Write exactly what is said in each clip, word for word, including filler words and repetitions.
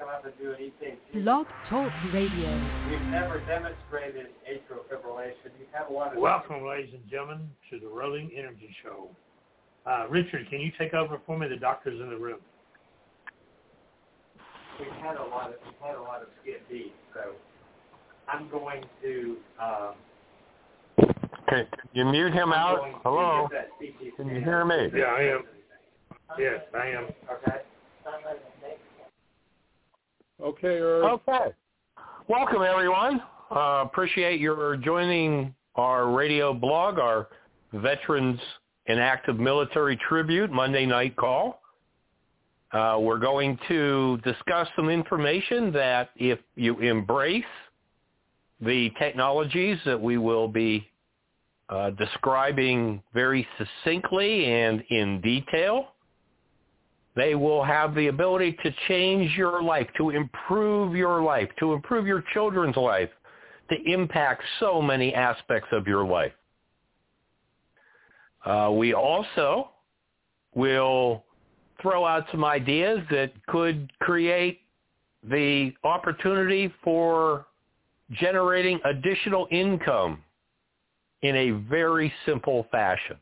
come up and do an E K G. Blog Talk Radio. We've never demonstrated atrial fibrillation. You have a lot of... Welcome, ladies and gentlemen, to the Rolling Energy Show. Uh, Richard, can you take over for me? The doctor's in the room. We've had a lot of we've had a lot of skip beats, so I'm going to. Um, Can you mute him I'm out? going to Hello? get that C T Can you hear me? Yeah, I am. Yes, I am. Okay. Okay, Irv. Okay. Welcome, everyone. Uh, appreciate your joining our radio blog, our Veterans and Active Military Tribute Monday night call. Uh, we're going to discuss some information that if you embrace the technologies that we will be uh, describing very succinctly and in detail, they will have the ability to change your life, to improve your life, to improve your children's life, to impact so many aspects of your life. Uh, we also will throw out some ideas that could create the opportunity for generating additional income in a very simple fashion.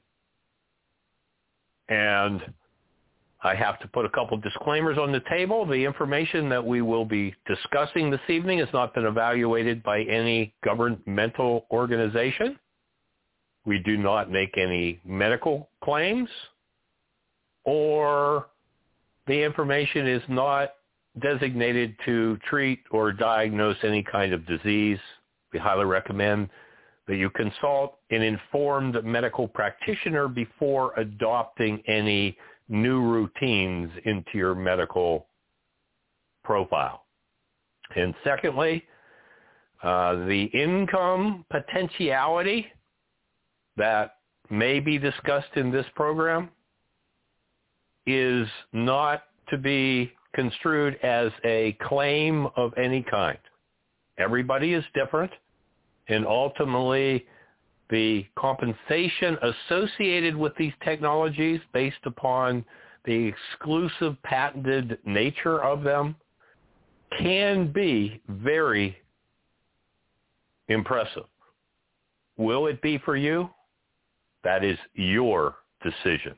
And I have to put a couple disclaimers on the table. The information that we will be discussing this evening has not been evaluated by any governmental organization. We do not make any medical claims, or the information is not designated to treat or diagnose any kind of disease. We highly recommend that you consult an informed medical practitioner before adopting any new routines into your medical profile. And secondly, uh, the income potentiality that may be discussed in this program is not to be construed as a claim of any kind. Everybody is different, and ultimately the compensation associated with these technologies based upon the exclusive patented nature of them can be very impressive. Will it be for you? That is your decision.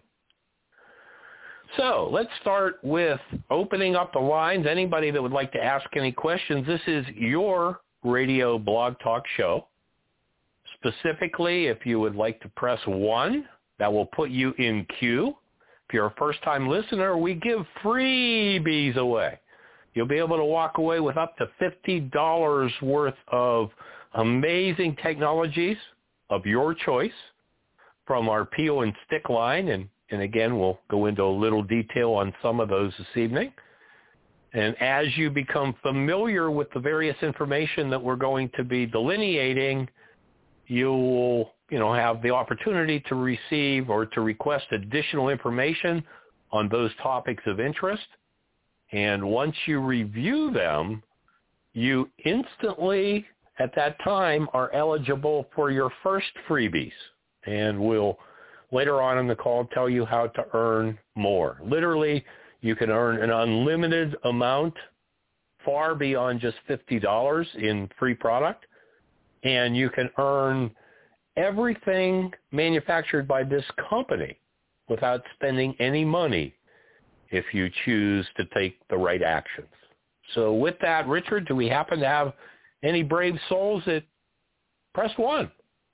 So let's start with opening up the lines. Anybody that would like to ask any questions, this is your radio blog talk show. Specifically, if you would like to press one, that will put you in queue. If you're a first-time listener, we give freebies away. You'll be able to walk away with up to fifty dollars worth of amazing technologies of your choice from our peel and stick line. And, and again, we'll go into a little detail on some of those this evening. And as you become familiar with the various information that we're going to be delineating, you will, you know, have the opportunity to receive or to request additional information on those topics of interest. And once you review them, you instantly, at that time, are eligible for your first freebies. And we'll, later on in the call, tell you how to earn more. Literally, you can earn an unlimited amount, far beyond just fifty dollars in free product. And you can earn everything manufactured by this company without spending any money if you choose to take the right actions. So with that, Richard, do we happen to have any brave souls that pressed one?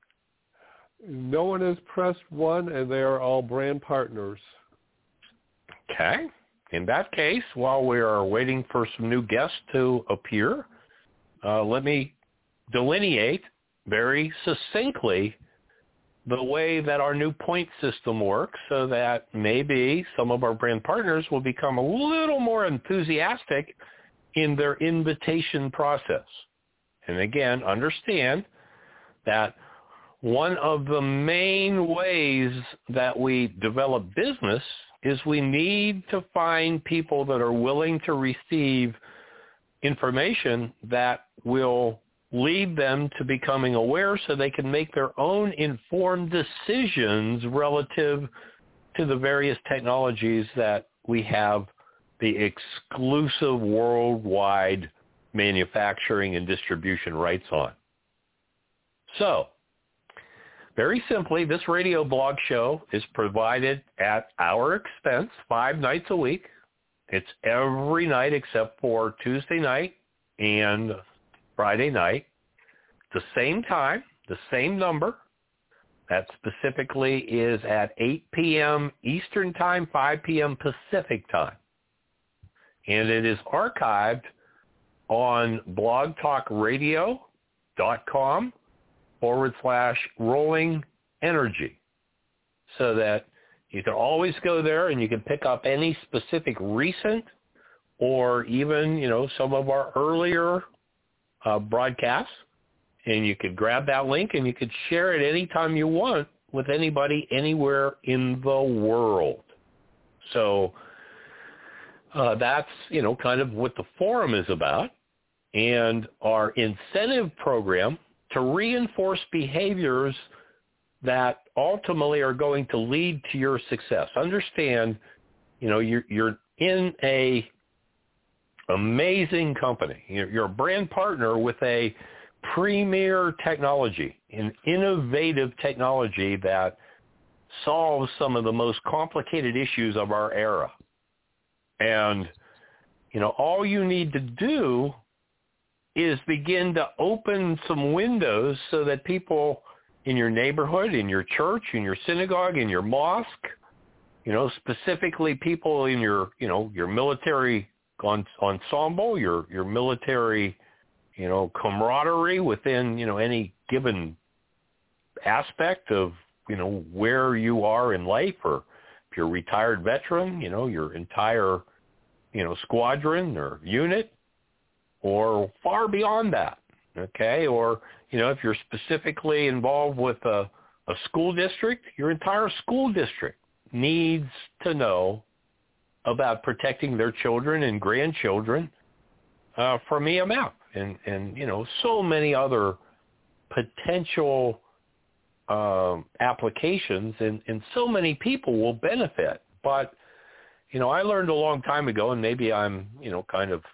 No one has pressed one, and they are all brand partners. Okay. In that case, while we are waiting for some new guests to appear, uh, let me delineate very succinctly the way that our new point system works so that maybe some of our brand partners will become a little more enthusiastic in their invitation process. And again, understand that one of the main ways that we develop business is we need to find people that are willing to receive information that will lead them to becoming aware so they can make their own informed decisions relative to the various technologies that we have the exclusive worldwide manufacturing and distribution rights on. So, very simply, this radio blog show is provided at our expense five nights a week. It's every night except for Tuesday night and Friday night. The same time, the same number. That specifically is at eight p.m. Eastern Time, five p.m. Pacific Time. And it is archived on blogtalkradio.com forward slash rolling energy, so that you can always go there and you can pick up any specific recent or even, you know, some of our earlier uh, broadcasts, and you could grab that link and you could share it anytime you want with anybody anywhere in the world. So uh, that's, you know, kind of what the forum is about. And our incentive program to reinforce behaviors that ultimately are going to lead to your success. Understand, you know, you're, you're in a amazing company. You're, you're a brand partner with a premier technology, an innovative technology that solves some of the most complicated issues of our era. And, you know, all you need to do is begin to open some windows so that people in your neighborhood, in your church, in your synagogue, in your mosque, you know, specifically people in your, you know, your military ensemble, your, your military, you know, camaraderie within, you know, any given aspect of, you know, where you are in life, or if you're a retired veteran, you know, your entire, you know, squadron or unit, or far beyond that, okay? Or, you know, if you're specifically involved with a, a school district, your entire school district needs to know about protecting their children and grandchildren uh, from E M F, and, and, you know, so many other potential um, applications, and, and so many people will benefit. But, you know, I learned a long time ago, and maybe I'm, you know, kind of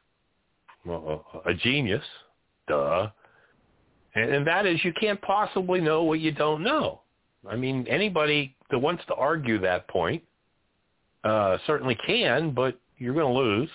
a genius, duh, and, and that is, you can't possibly know what you don't know. I mean, anybody that wants to argue that point uh, certainly can, but you're going to lose.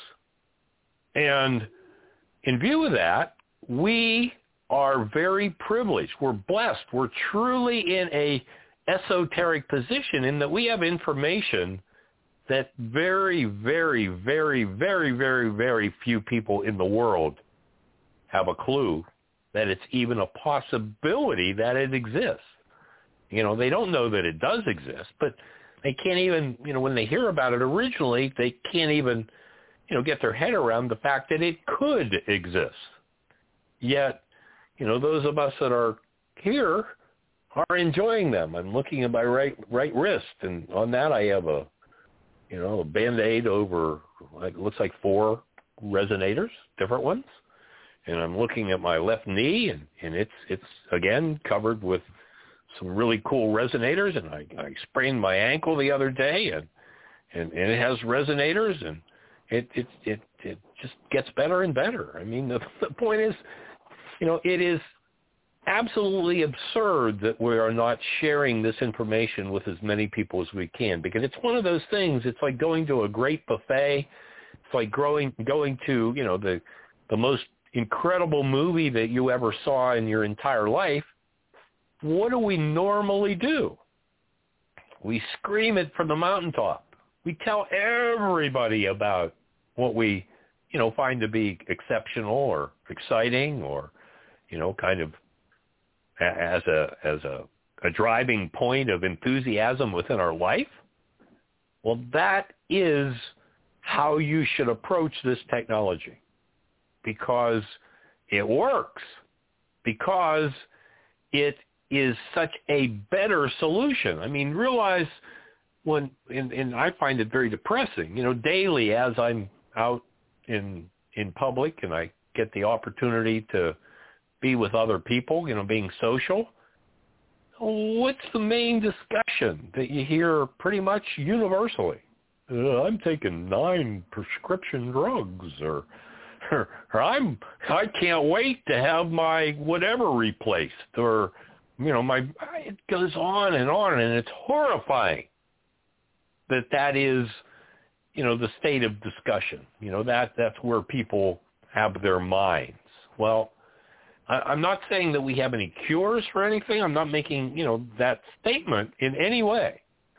And in view of that, we are very privileged. We're blessed. We're truly in a esoteric position in that we have information that very, very, very, very, very, very few people in the world have a clue that it's even a possibility that it exists. You know, they don't know that it does exist, but they can't even, you know, when they hear about it originally, they can't even, you know, get their head around the fact that it could exist. Yet, you know, those of us that are here are enjoying them. I'm looking at my right right wrist, and on that I have a, you know, a Band-Aid over, like, looks like four resonators, different ones. And I'm looking at my left knee, and, and it's, it's again, covered with some really cool resonators. And I, I sprained my ankle the other day, and, and, and it has resonators, and it, it, it, it just gets better and better. I mean, the, the point is, you know, it is absolutely absurd that we are not sharing this information with as many people as we can, because it's one of those things. It's like going to a great buffet. It's like growing, going to, you know, the the most incredible movie that you ever saw in your entire life. What do we normally do? We scream it from the mountaintop. We tell everybody about what we, you know, find to be exceptional or exciting, or, you know, kind of as a as a, a driving point of enthusiasm within our life. Well, that is how you should approach this technology, because it works, because it is such a better solution. I mean, realize when, and, and I find it very depressing, you know, daily as I'm out in in public and I get the opportunity to be with other people, you know, being social, what's the main discussion that you hear pretty much universally? uh, I'm taking nine prescription drugs, or, or, or I'm, I can't wait to have my whatever replaced, or, you know, my, it goes on and on, and it's horrifying that that is, you know, the state of discussion. You know, that that's where people have their minds. Well, I, I'm not saying that we have any cures for anything. I'm not making, you know, that statement in any way.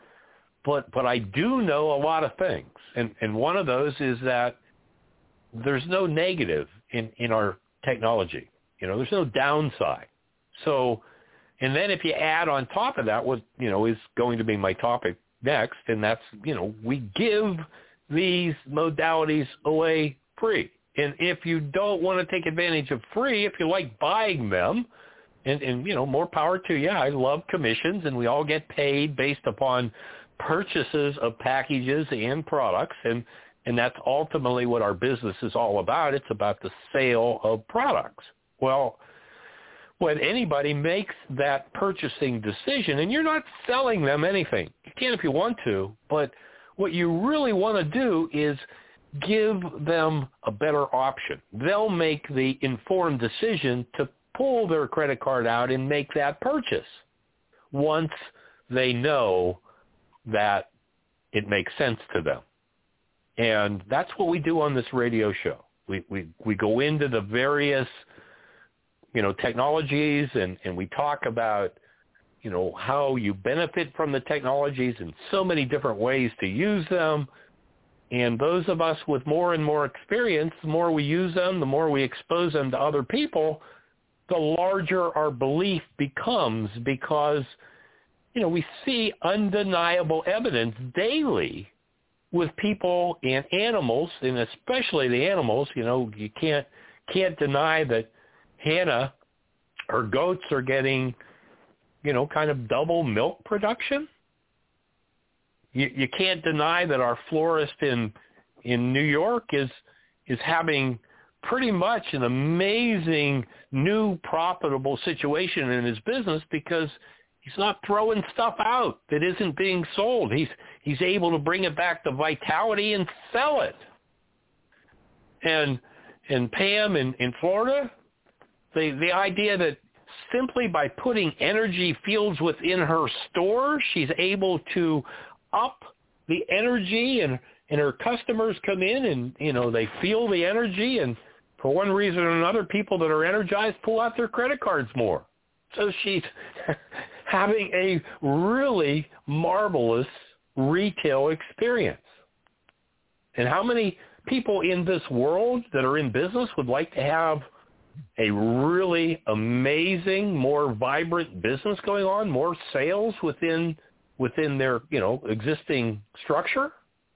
But but I do know a lot of things. And, and one of those is that there's no negative in, in our technology. You know, there's no downside. So, and then if you add on top of that what, you know, is going to be my topic next, and that's, you know, we give these modalities away free. And if you don't want to take advantage of free, if you like buying them, and, and, you know, more power to you. I love commissions, and we all get paid based upon purchases of packages and products, and, and that's ultimately what our business is all about. It's about the sale of products. Well, when anybody makes that purchasing decision, and you're not selling them anything, you can if you want to, but what you really want to do is give them a better option. They'll make the informed decision to pull their credit card out and make that purchase once they know that it makes sense to them. And that's what we do on this radio show. We we, we go into the various, you know, technologies, and, and we talk about, you know, how you benefit from the technologies in so many different ways to use them. And those of us with more and more experience, the more we use them, the more we expose them to other people, the larger our belief becomes, because, you know, we see undeniable evidence daily with people and animals, and especially the animals. You know, you can't can't deny that Hannah, her goats are getting, you know, kind of double milk production. You, you can't deny that our florist in in New York is is having pretty much an amazing new profitable situation in his business, because he's not throwing stuff out that isn't being sold. He's he's able to bring it back to vitality and sell it. And and Pam in, in Florida, the the idea that simply by putting energy fields within her store, she's able to up the energy, and, and her customers come in and, you know, they feel the energy, and for one reason or another, people that are energized pull out their credit cards more. So she's having a really marvelous retail experience. And how many people in this world that are in business would like to have a really amazing, more vibrant business going on, more sales within within their, you know, existing structure?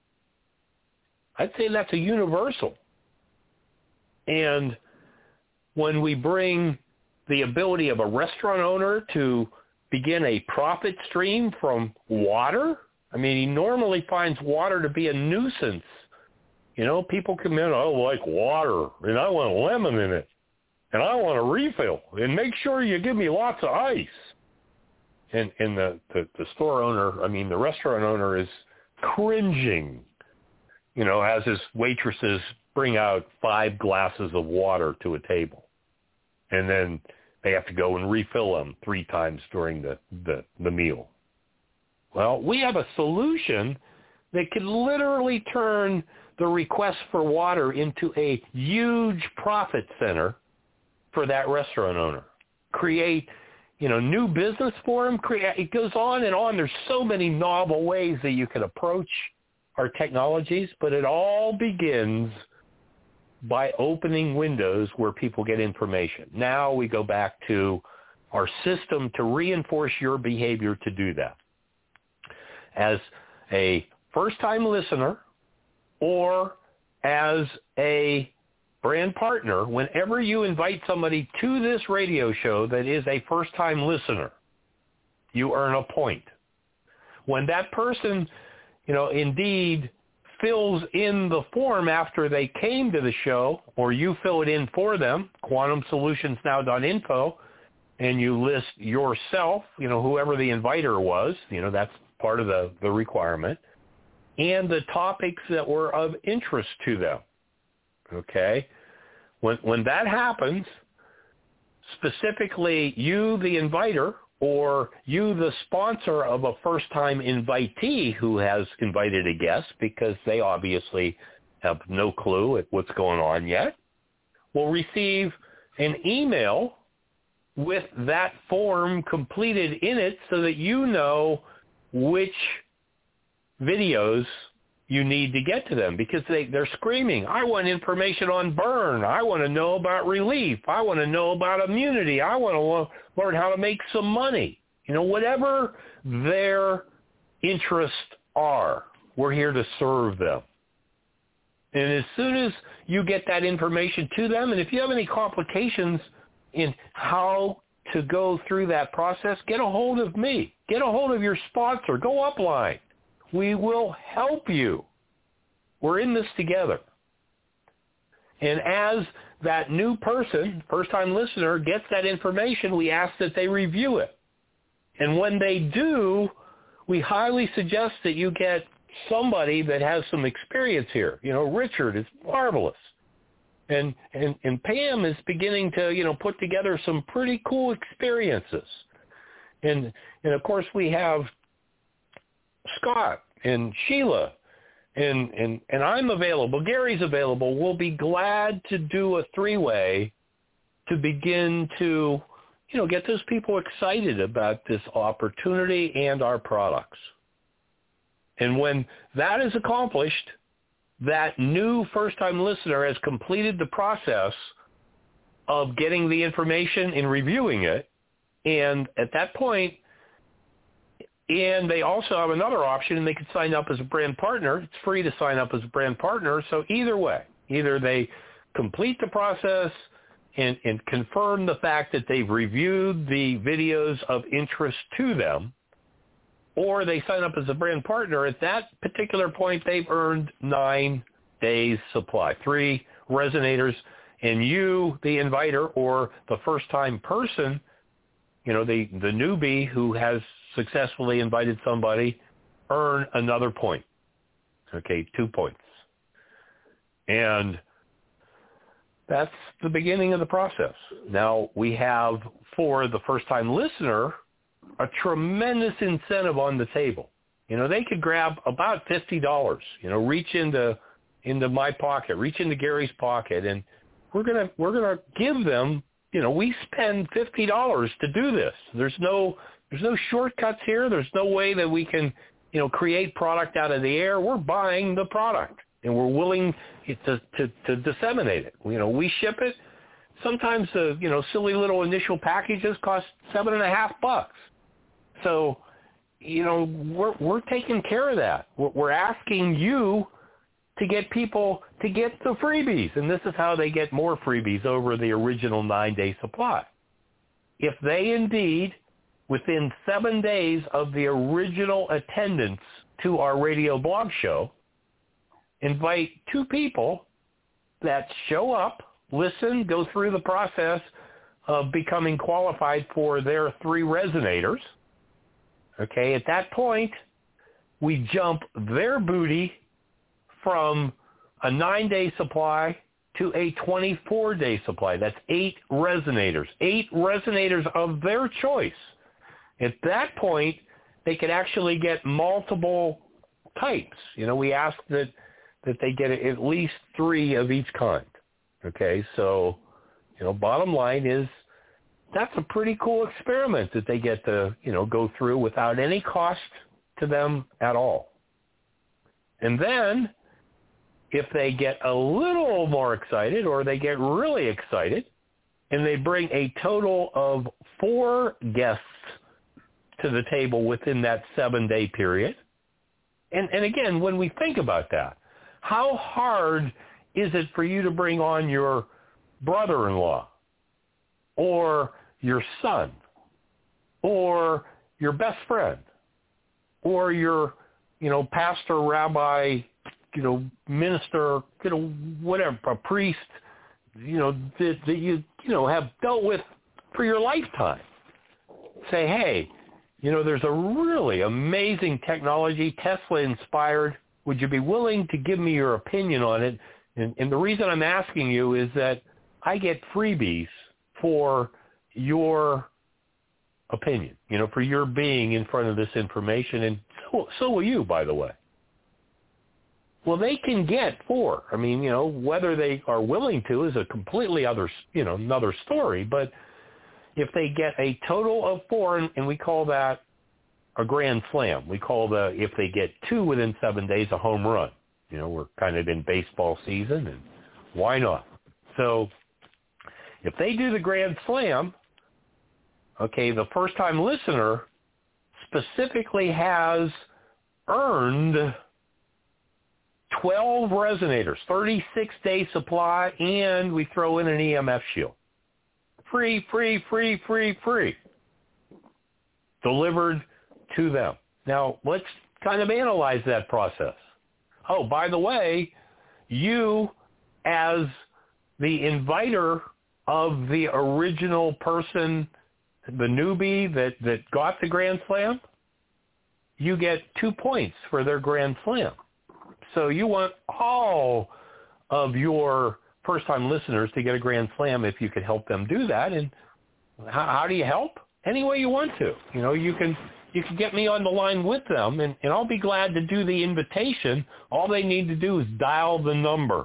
I'd say that's a universal. And when we bring the ability of a restaurant owner to begin a profit stream from water, I mean, he normally finds water to be a nuisance. You know, people come in, I like water, and I want a lemon in it, and I want a refill, and make sure you give me lots of ice. And, and the, the, the store owner, I mean, the restaurant owner is cringing, you know, as his waitresses bring out five glasses of water to a table. And then they have to go and refill them three times during the, the, the meal. Well, we have a solution that could literally turn the request for water into a huge profit center for that restaurant owner. Create, you know, new business for him. Create, it goes on and on. There's so many novel ways that you can approach our technologies, but it all begins by opening windows where people get information. Now we go back to our system to reinforce your behavior to do that. As a first-time listener or as a brand partner, whenever you invite somebody to this radio show that is a first-time listener, you earn a point. When that person, you know, indeed fills in the form after they came to the show, or you fill it in for them, quantum solutions now dot info, and you list yourself, you know, whoever the inviter was, you know, that's part of the, the requirement. and the topics that were of interest to them. Okay? When when that happens, specifically you, the inviter, or you, the sponsor of a first-time invitee who has invited a guest because they obviously have no clue at what's going on yet, will receive an email with that form completed in it so that you know which videos you need to get to them, because they, they're screaming, I want information on burn. I want to know about relief. I want to know about immunity. I want to lo- learn how to make some money. You know, whatever their interests are, we're here to serve them. And as soon as you get that information to them, and if you have any complications in how to go through that process, get a hold of me. Get a hold of your sponsor. Go upline. We will help you. We're in this together. And as that new person, first-time listener, gets that information, we ask that they review it. And when they do, we highly suggest that you get somebody that has some experience here. You know, Richard is marvelous. And, and, and Pam is beginning to, you know, put together some pretty cool experiences. And, and of course, we have Scott and Sheila, and, and, and I'm available. Gary's available. We'll be glad to do a three-way to begin to, you know, get those people excited about this opportunity and our products. And when that is accomplished, that new first-time listener has completed the process of getting the information and reviewing it, and at that point, and they also have another option, and they can sign up as a brand partner. It's free to sign up as a brand partner. So either way, either they complete the process and, and confirm the fact that they've reviewed the videos of interest to them, or they sign up as a brand partner. At that particular point, they've earned nine days supply, three resonators, and you, the inviter, or the first-time person, you know, the, the newbie who has successfully invited somebody, earn another point. Okay, two points. And that's the beginning of the process. Now, we have, for the first-time listener, a tremendous incentive on the table. You know, they could grab about fifty dollars, you know, reach into into my pocket, reach into Gary's pocket, and we're going to we're going to give them, you know, we spend fifty dollars to do this. There's no there's no shortcuts here. There's no way that we can, you know, create product out of the air. We're buying the product, and we're willing to to, to disseminate it. You know, we ship it. Sometimes the, you know, silly little initial packages cost seven and a half bucks. So, you know, we're we're taking care of that. We're, we're asking you to get people to get the freebies, and this is how they get more freebies over the original nine-day supply. If they indeed, within seven days of the original attendance to our radio blog show, invite two people that show up, listen, go through the process of becoming qualified for their three resonators, okay, at that point, we jump their booty from a nine-day supply to a twenty-four-day supply. That's eight resonators, eight resonators of their choice. At that point, they could actually get multiple types. You know, we ask that, that they get at least three of each kind. Okay, so, you know, bottom line is that's a pretty cool experiment that they get to, you know, go through without any cost to them at all. And then if they get a little more excited, or they get really excited, and they bring a total of four guests to the table within that seven-day period. And, and again, when we think about that, how hard is it for you to bring on your brother-in-law, or your son, or your best friend, or your, you know, pastor, rabbi, you know, minister, you know, whatever, a priest, you know, that, that you, you know, have dealt with for your lifetime? Say, hey, you know, there's a really amazing technology, Tesla-inspired, would you be willing to give me your opinion on it? And, and the reason I'm asking you is that I get freebies for your opinion, you know, for your being in front of this information, and so, so will you, by the way. Well, they can get four. I mean, you know, whether they are willing to is a completely other, you know, another story. But if they get a total of four, and, and we call that a grand slam. We call the, if they get two within seven days, a home run. You know, we're kind of in baseball season, and why not? So if they do the grand slam, okay, the first-time listener specifically has earned twelve resonators, thirty-six day supply, and we throw in an E M F shield. Free, free, free, free, free. Delivered to them. Now, let's kind of analyze that process. Oh, by the way, you as the inviter of the original person, the newbie that, that got the Grand Slam, you get two points for their Grand Slam. So you want all of your first-time listeners to get a Grand Slam if you could help them do that. And how, how do you help? Any way you want to. You know, you can you can get me on the line with them, and, and I'll be glad to do the invitation. All they need to do is dial the number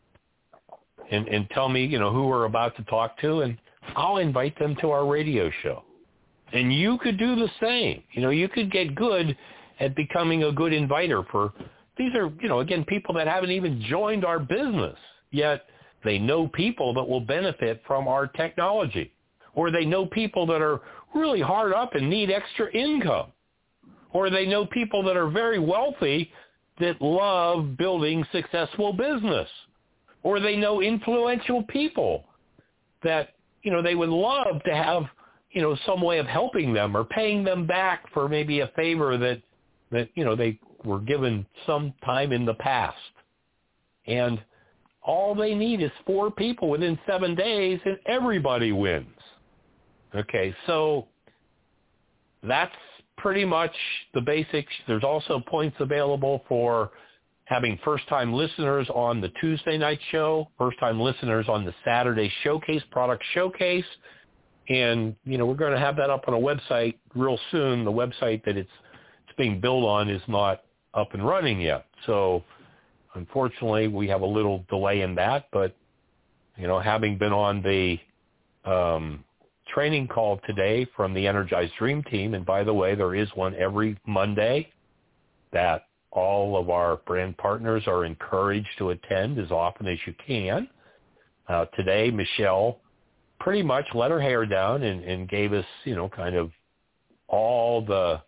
and, and tell me, you know, who we're about to talk to, and I'll invite them to our radio show. And you could do the same. You know, you could get good at becoming a good inviter for, these are, you know, again, people that haven't even joined our business, yet they know people that will benefit from our technology. Or they know people that are really hard up and need extra income. Or they know people that are very wealthy that love building successful business. Or they know influential people that, you know, they would love to have, you know, some way of helping them or paying them back for maybe a favor that, that, you know, they were given some time in the past. And all they need is four people within seven days and everybody wins. Okay, so that's pretty much the basics. There's also points available for having first-time listeners on the Tuesday night show, first-time listeners on the Saturday showcase, product showcase. And, you know, we're going to have that up on a website real soon. The website that it's it's being built on is not up and running yet. So, unfortunately, we have a little delay in that. But, you know, having been on the um, training call today from the Energized Dream Team, and by the way, there is one every Monday that all of our brand partners are encouraged to attend as often as you can. Uh, today, Michelle pretty much let her hair down and, and gave us, you know, kind of all the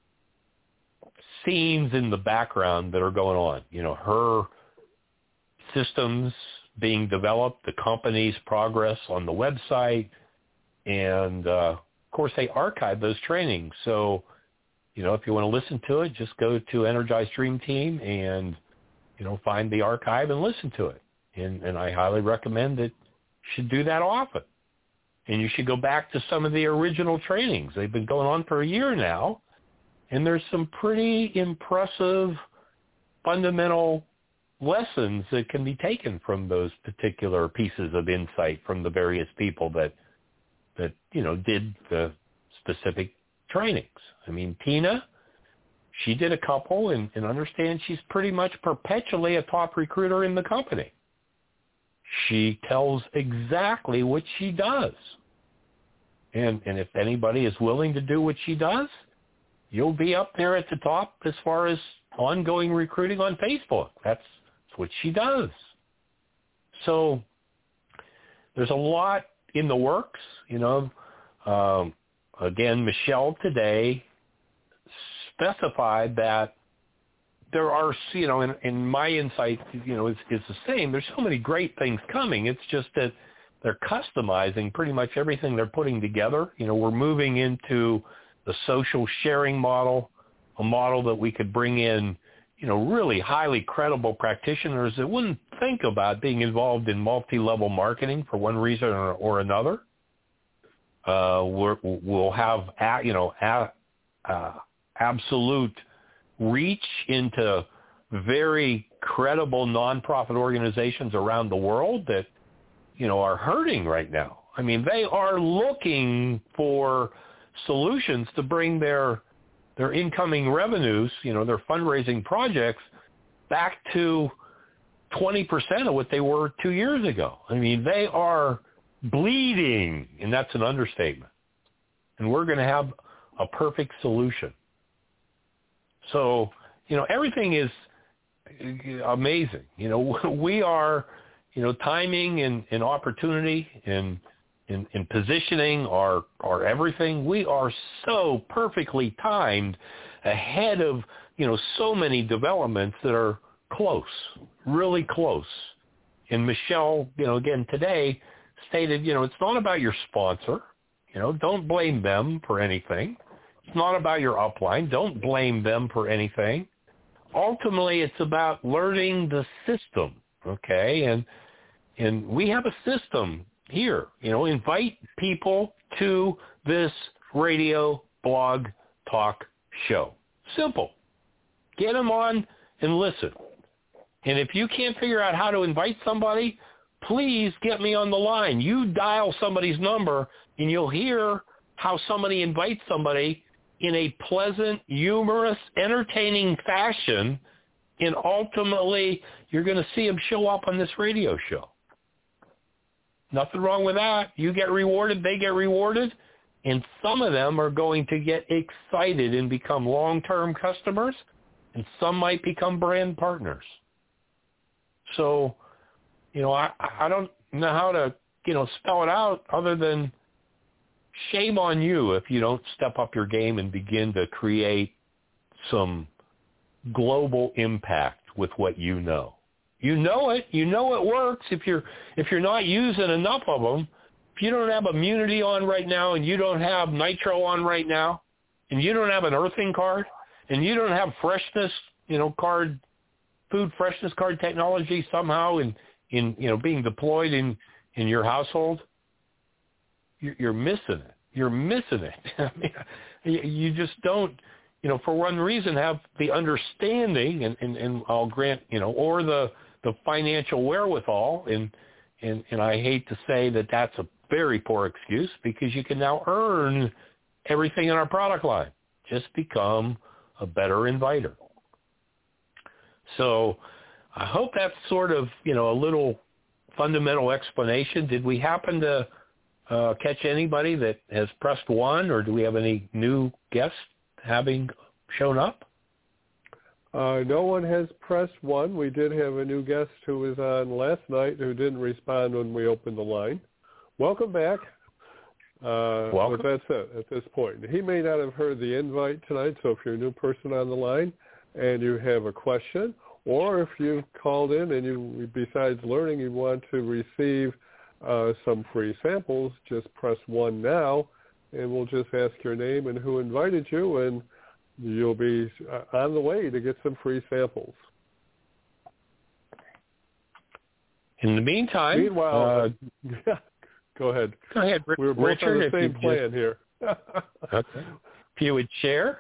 scenes in the background that are going on. You know, her systems being developed, the company's progress on the website, and, uh, of course, they archive those trainings. So, you know, if you want to listen to it, just go to Energized Dream Team and, you know, find the archive and listen to it. And, and I highly recommend that you should do that often. And you should go back to some of the original trainings. They've been going on for a year now, and there's some pretty impressive fundamental lessons that can be taken from those particular pieces of insight from the various people that, that you know, did the specific trainings. I mean, Tina, she did a couple, and, and understand she's pretty much perpetually a top recruiter in the company. She tells exactly what she does. And and if anybody is willing to do what she does, you'll be up there at the top as far as ongoing recruiting on Facebook. That's, that's what she does. So there's a lot in the works, you know. Um, again, Michelle today specified that there are, you know, in, in my insight, you know, is, is the same. There's so many great things coming. It's just that they're customizing pretty much everything they're putting together. You know, we're moving into the social sharing model, a model that we could bring in, you know, really highly credible practitioners that wouldn't think about being involved in multi-level marketing for one reason or, or another. Uh, we're, we'll have, a, you know, a, uh, absolute reach into very credible nonprofit organizations around the world that, you know, are hurting right now. I mean, they are looking for solutions to bring their their incoming revenues, you know, their fundraising projects back to twenty percent of what they were two years ago. I mean, they are bleeding, and that's an understatement. And we're going to have a perfect solution. So, you know, everything is amazing. You know, we are, you know, timing and, and opportunity and, and, and positioning are, are everything. We are so perfectly timed ahead of, you know, so many developments that are close, really close. And Michelle, you know, again today stated, you know, it's not about your sponsor. You know, don't blame them for anything. It's not about your upline. Don't blame them for anything. Ultimately, it's about learning the system, okay? And and we have a system here. You know, invite people to this radio blog talk show. Simple. Get them on and listen. And if you can't figure out how to invite somebody, please get me on the line. You dial somebody's number, and you'll hear how somebody invites somebody in a pleasant, humorous, entertaining fashion, and ultimately you're going to see them show up on this radio show. Nothing wrong with that. You get rewarded, they get rewarded, and some of them are going to get excited and become long-term customers, and some might become brand partners. So, you know, I, I don't know how to, you know, spell it out other than shame on you if you don't step up your game and begin to create some global impact with what you know. You know it. You know it works. If you're if you're not using enough of them, if you don't have immunity on right now, and you don't have nitro on right now, and you don't have an earthing card, and you don't have freshness, you know, card, food freshness card technology somehow in, in you know being deployed in, in your household, you're missing it. You're missing it. I mean, you just don't, you know, for one reason, have the understanding, and, and, and I'll grant, you know, or the, the financial wherewithal, and, and, and I hate to say that that's a very poor excuse, because you can now earn everything in our product line. Just become a better inviter. So I hope that's sort of, you know, a little fundamental explanation. Did we happen to Uh, catch anybody that has pressed one, or do we have any new guests having shown up? Uh, no one has pressed one. We did have a new guest who was on last night who didn't respond when we opened the line. Welcome back. Uh, Welcome. But that's it at this point. He may not have heard the invite tonight, so if you're a new person on the line and you have a question, or if you've called in and you, besides learning, you want to receive Uh, some free samples, just press one now, and we'll just ask your name and who invited you, and you'll be uh, on the way to get some free samples. In the meantime, Meanwhile, uh, go ahead. Go ahead, R- We're both Richard. on the if same you plan just, here. Okay. If you would share.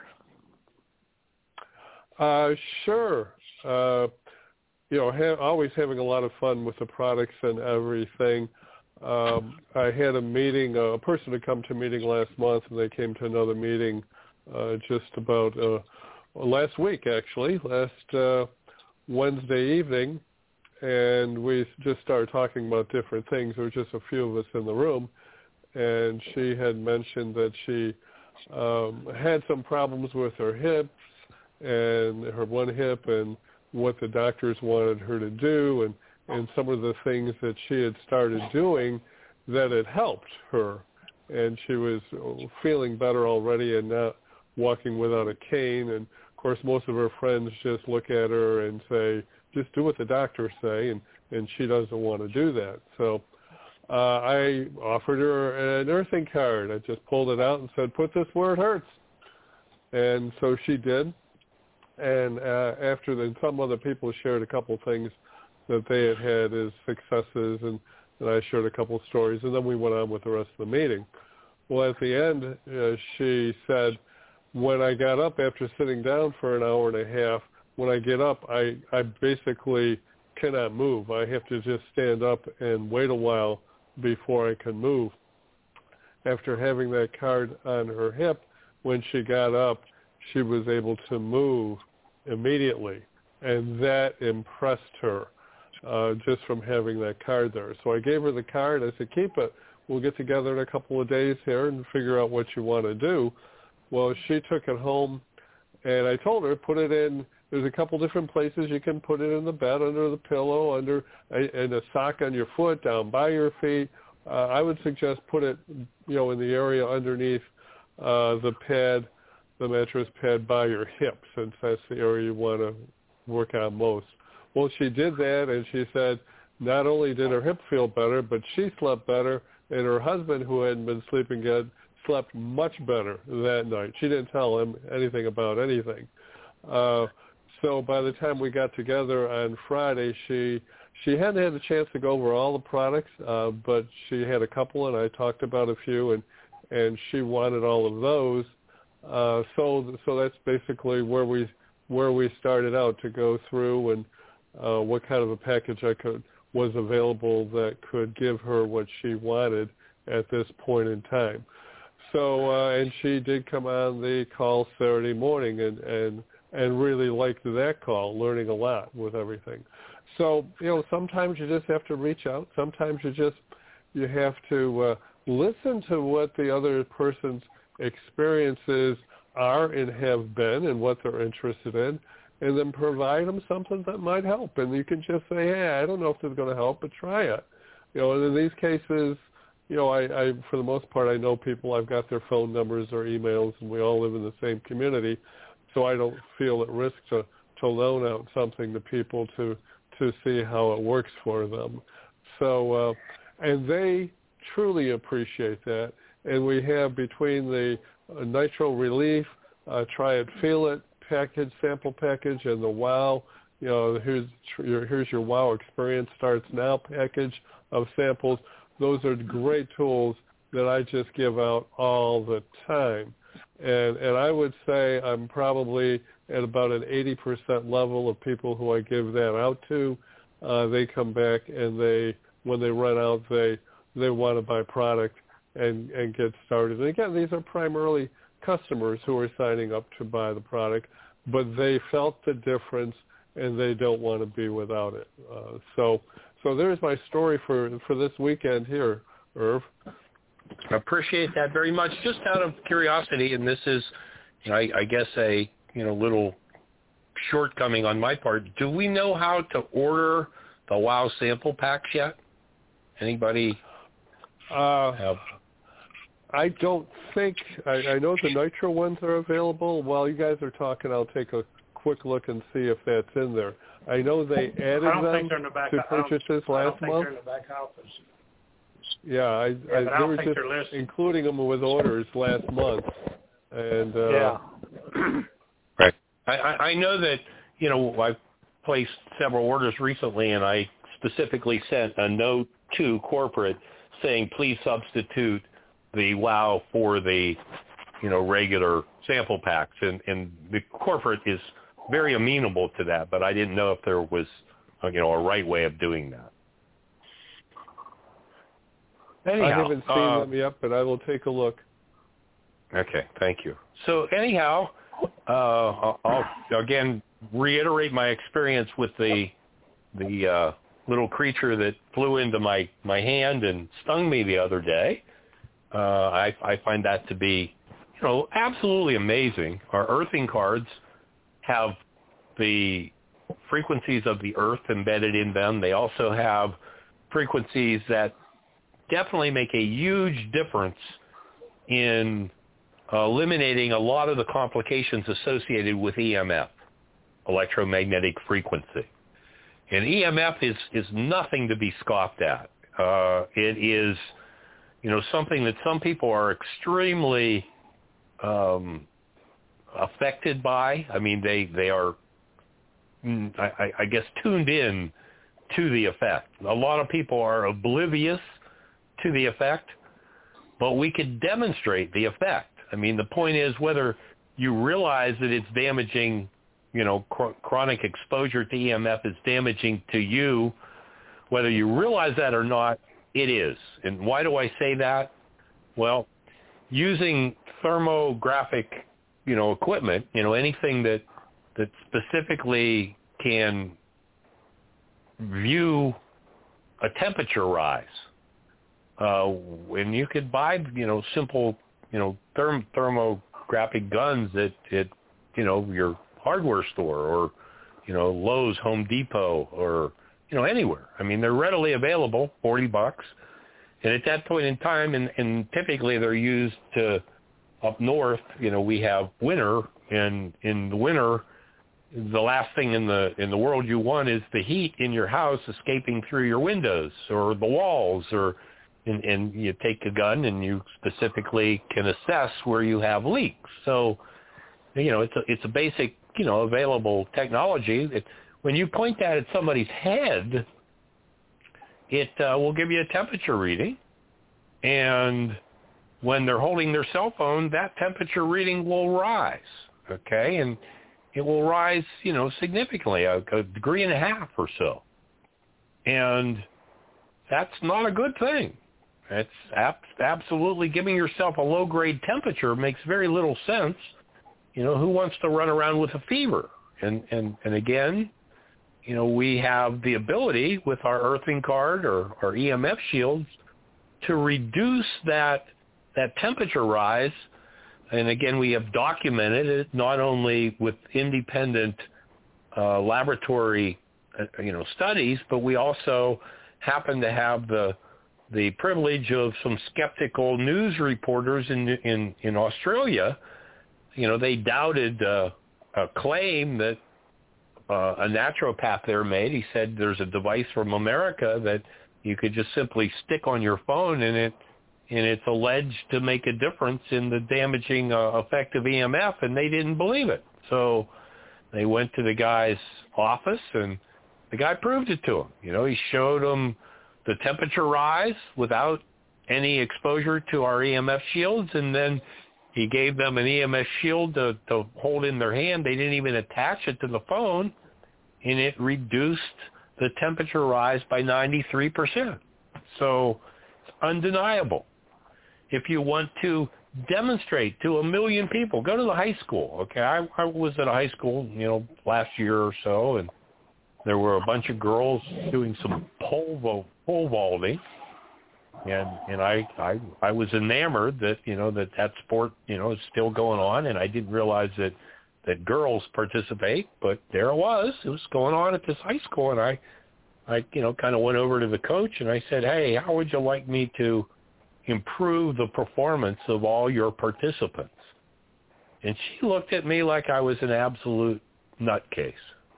Uh, sure. Uh, you know, ha- always having a lot of fun with the products and everything. Um, I had a meeting, uh, a person had come to a meeting last month, and they came to another meeting uh, just about uh, last week, actually, last uh, Wednesday evening, and we just started talking about different things. There were just a few of us in the room, and she had mentioned that she um, had some problems with her hips and her one hip, and what the doctors wanted her to do, and and some of the things that she had started doing that had helped her. And she was feeling better already and not walking without a cane. And, of course, most of her friends just look at her and say, just do what the doctors say, and, and she doesn't want to do that. So uh, I offered her an earthing card. I just pulled it out and said, put this where it hurts. And so she did. And uh, after then, some other people shared a couple of things that they had had as successes, and, and I shared a couple of stories, and then we went on with the rest of the meeting. Well, at the end, uh, she said, when I got up after sitting down for an hour and a half, when I get up, I, I basically cannot move. I have to just stand up and wait a while before I can move. After having that card on her hip, when she got up, she was able to move immediately, and that impressed her uh, just from having that card there. So I gave her the card. I said, keep it. We'll get together in a couple of days here and figure out what you want to do. Well, she took it home, and I told her, put it in. There's a couple different places you can put it in the bed, under the pillow, under in a sock on your foot, down by your feet. Uh, I would suggest put it, you know, in the area underneath uh, the pad, the mattress pad by your hip, since that's the area you want to work on most. Well, she did that, and she said not only did her hip feel better, but she slept better, and her husband, who hadn't been sleeping good, slept much better that night. She didn't tell him anything about anything. Uh, so by the time we got together on Friday, she she hadn't had a chance to go over all the products, uh, but she had a couple, and I talked about a few, and, and she wanted all of those. Uh, so so that's basically where we where we started out to go through and uh, what kind of a package I could was available that could give her what she wanted at this point in time. So uh, and she did come on the call Saturday morning and, and and really liked that call, learning a lot with everything. So you know sometimes you just have to reach out. Sometimes you just you have to uh, listen to what the other person's experiences are and have been and what they're interested in, and then provide them something that might help. And you can just say, hey, I don't know if this is going to help, but try it. You know, and in these cases, you know, I, I for the most part, I know people. I've got their phone numbers or emails, and we all live in the same community, so I don't feel at risk to, to loan out something to people to to see how it works for them. So, uh, and they truly appreciate that. And we have between the uh, Nitro Relief, uh, Try It, Feel It package, sample package, and the WOW, you know, here's your, here's your WOW Experience Starts Now package of samples. Those are great tools that I just give out all the time. And and I would say I'm probably at about an eighty percent level of people who I give that out to. Uh, they come back and they, when they run out, they they want to buy product and, and get started. And again, these are primarily customers who are signing up to buy the product, but they felt the difference and they don't want to be without it. Uh, so so there's my story for, for this weekend here, Irv. I appreciate that very much. Just out of curiosity, and this is, you know, I, I guess, a you know little shortcoming on my part, do we know how to order the WOW sample packs yet? Anybody uh, have? I don't think, I, I know the Nitro ones are available. While you guys are talking, I'll take a quick look and see if that's in there. I know they added I don't them think they're in the back, to purchases I don't, last I don't think month. they're in the back office. Yeah, I, Yeah, I, but I they don't were think just they're listed. including them with orders last month. And uh, Yeah. Right. I, I, I know that, you know, I've placed several orders recently, and I specifically sent a note to corporate saying, please substitute the WOW for the, you know, regular sample packs. And, and the corporate is very amenable to that, but I didn't know if there was, you know, a right way of doing that. Anyhow, I haven't seen uh, them yet, but I will take a look. Okay, thank you. So anyhow, uh, I'll, I'll again reiterate my experience with the the uh, little creature that flew into my, my hand and stung me the other day. Uh, I, I find that to be, you know, absolutely amazing. Our earthing cards have the frequencies of the earth embedded in them. They also have frequencies that definitely make a huge difference in uh, eliminating a lot of the complications associated with E M F, electromagnetic frequency. And E M F is, is nothing to be scoffed at. Uh, it is, you know, something that some people are extremely um, affected by. I mean, they, they are, I, I guess, tuned in to the effect. A lot of people are oblivious to the effect, but we could demonstrate the effect. I mean, the point is whether you realize that it's damaging you know, chr- chronic exposure to E M F is damaging to you, whether you realize that or not, it is. And why do I say that? Well, using thermographic, you know, equipment, you know, anything that that specifically can view a temperature rise. Uh, and you could buy, you know, simple, you know, therm- thermographic guns at, at, you know, your hardware store or, you know, Lowe's, Home Depot, or, you know, anywhere. I mean, they're readily available, forty bucks. And at that point in time, and, and typically they're used to, up north, you know, we have winter, and in the winter, the last thing in the in the world you want is the heat in your house escaping through your windows or the walls, or and, and you take a gun and you specifically can assess where you have leaks. So, you know, it's a, it's a basic, you know, available technology. It, when you point that at somebody's head, it uh, will give you a temperature reading, and when they're holding their cell phone, that temperature reading will rise, okay? And it will rise, you know, significantly, a, a degree and a half or so. And that's not a good thing. It's ab- absolutely giving yourself a low-grade temperature makes very little sense. You know, who wants to run around with a fever? And, and, and again, you know, we have the ability with our earthing card or our E M F shields to reduce that that temperature rise. And again, we have documented it not only with independent uh, laboratory, uh, you know, studies, but we also happen to have the the privilege of some skeptical news reporters in in, in Australia. You know, they doubted uh, a claim that uh, a naturopath there made. He said there's a device from America that you could just simply stick on your phone, and it and it's alleged to make a difference in the damaging uh, effect of E M F, and they didn't believe it. So they went to the guy's office, and the guy proved it to him. You know, he showed him the temperature rise without any exposure to our E M F shields, and then he gave them an E M F shield to, to hold in their hand. They didn't even attach it to the phone, and it reduced the temperature rise by ninety-three percent. So it's undeniable. If you want to demonstrate to a million people, go to the high school. Okay, I, I was at a high school, you know, last year or so, and there were a bunch of girls doing some pole vault, pole vaulting, and and I, I I was enamored that you know that that sport you know is still going on, and I didn't realize that that girls participate, but there it was. It was going on at this high school, and I I you know kind of went over to the coach and I said, hey, how would you like me to improve the performance of all your participants? And she looked at me like I was an absolute nutcase.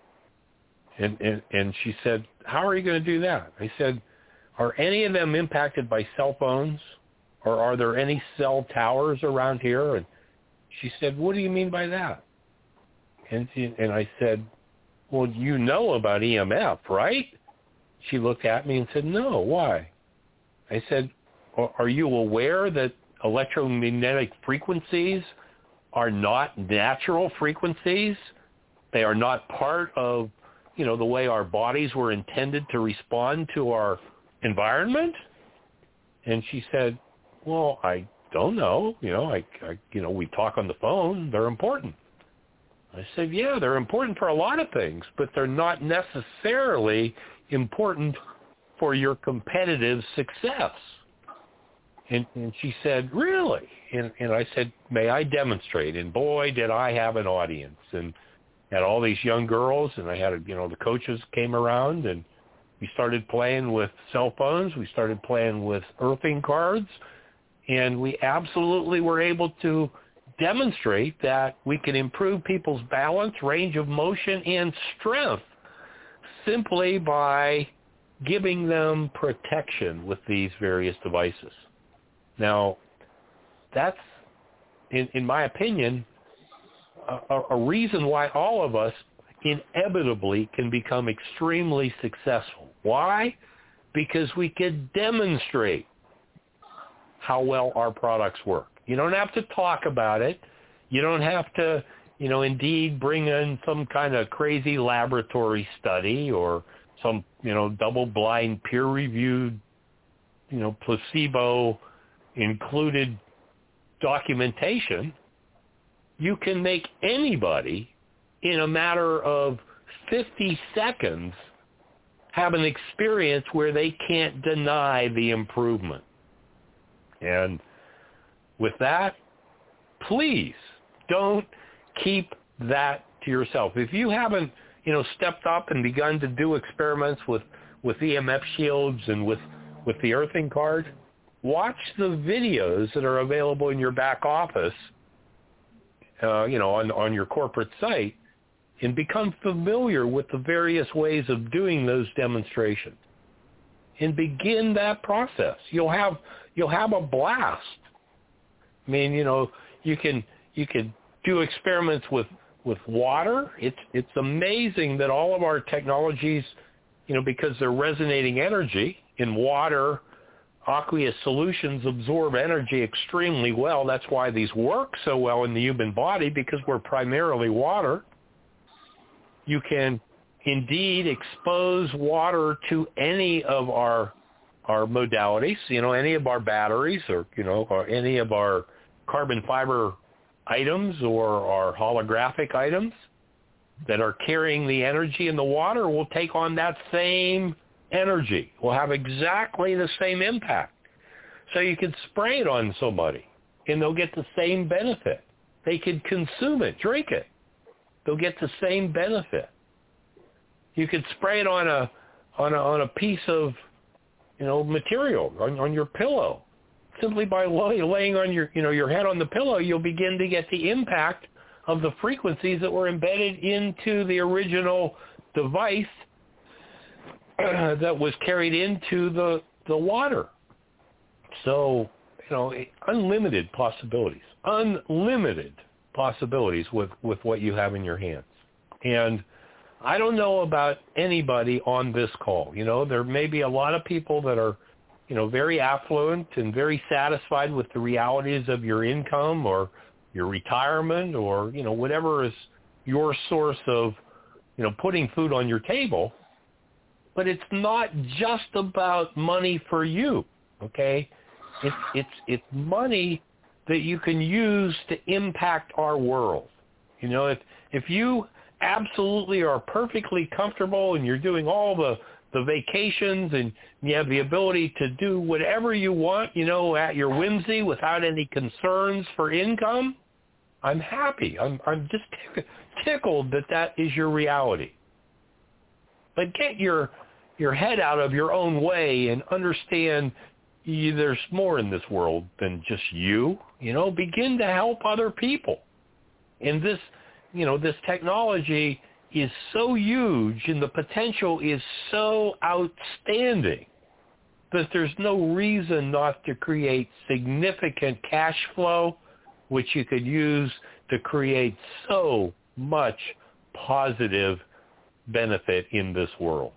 And, and, and she said, how are you going to do that? I said, are any of them impacted by cell phones, or are there any cell towers around here? And she said, what do you mean by that? And, she, and I said, well, you know about E M F, right? She looked at me and said, no, why? I said, are you aware that electromagnetic frequencies are not natural frequencies? They are not part of, you know, the way our bodies were intended to respond to our environment? And she said, well, I don't know. You know, I, I you know, we talk on the phone. They're important. I said, yeah, they're important for a lot of things, but they're not necessarily important for your competitive success. And, and she said, really? And, and I said, may I demonstrate? And boy, did I have an audience. And had all these young girls, and I had, you know, the coaches came around, and we started playing with cell phones. We started playing with earthing cards, and we absolutely were able to demonstrate that we can improve people's balance, range of motion, and strength simply by giving them protection with these various devices. Now, that's, in, in my opinion, a, a reason why all of us inevitably can become extremely successful. Why? Because we can demonstrate how well our products work. You don't have to talk about it. You don't have to, you know, indeed bring in some kind of crazy laboratory study or some, you know, double-blind, peer-reviewed, you know, placebo-included documentation, you can make anybody, in a matter of fifty seconds, have an experience where they can't deny the improvement. And with that, please don't keep that to yourself. If you haven't, you know, stepped up and begun to do experiments with, with E M F shields and with, with the earthing card, watch the videos that are available in your back office, uh, you know, on, on your corporate site, and become familiar with the various ways of doing those demonstrations. And begin that process. You'll have you'll have a blast. I mean, you know, you can you can do experiments with, with water. It's it's amazing that all of our technologies, you know, because they're resonating energy in water, aqueous solutions absorb energy extremely well. That's why these work so well in the human body, because we're primarily water. You can indeed expose water to any of our our modalities, you know, any of our batteries or, you know, or any of our carbon fiber items or our holographic items that are carrying the energy in the water will take on that same energy, will have exactly the same impact. So you can spray it on somebody and they'll get the same benefit. They could consume it, drink it. They'll get the same benefit. You could spray it on a on a on a piece of, you know, material on, on your pillow. Simply by laying on your, you know, your head on the pillow, you'll begin to get the impact of the frequencies that were embedded into the original device uh, that was carried into the the water. So, you know, unlimited possibilities, unlimited possibilities with, with what you have in your hands. And I don't know about anybody on this call. You know, there may be a lot of people that are, you know, very affluent and very satisfied with the realities of your income or your retirement or, you know, whatever is your source of, you know, putting food on your table. But it's not just about money for you, okay? It's it's it's money that you can use to impact our world. You know, if if you absolutely are perfectly comfortable and you're doing all the, the vacations and you have the ability to do whatever you want, you know, at your whimsy without any concerns for income, I'm happy. I'm I'm just tickled that that is your reality. But get your your head out of your own way and understand you, there's more in this world than just you. You know, begin to help other people. And this, you know, this technology is so huge and the potential is so outstanding that there's no reason not to create significant cash flow, which you could use to create so much positive benefit in this world.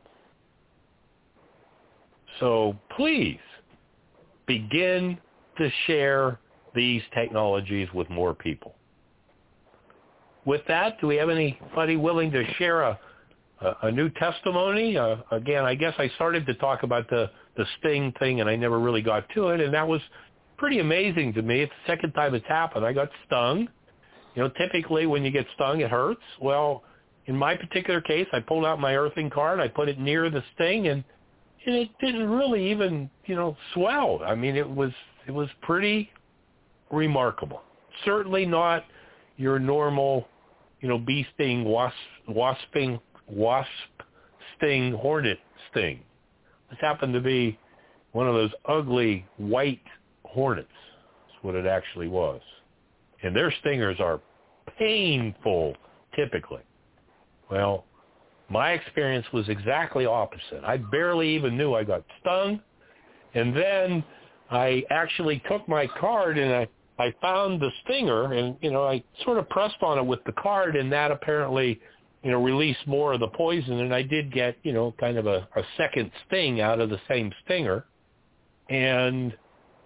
So please begin to share these technologies with more people. With that, do we have anybody willing to share a, a, a new testimony? Uh, again, I guess I started to talk about the, the sting thing and I never really got to it, and that was pretty amazing to me. It's the second time it's happened. I got stung. You know, typically when you get stung, it hurts. Well, in my particular case, I pulled out my earthing card, I put it near the sting, and, and it didn't really even, you know, swell. I mean, it was it was pretty remarkable. Certainly not your normal, you know, bee sting, wasp, wasping, wasp sting, hornet sting. This happened to be one of those ugly white hornets. That's what it actually was. And their stingers are painful, typically. Well, my experience was exactly opposite. I barely even knew I got stung. And then I actually took my card and I I found the stinger, and, you know, I sort of pressed on it with the card, and that apparently, you know, released more of the poison, and I did get, you know, kind of a, a second sting out of the same stinger. And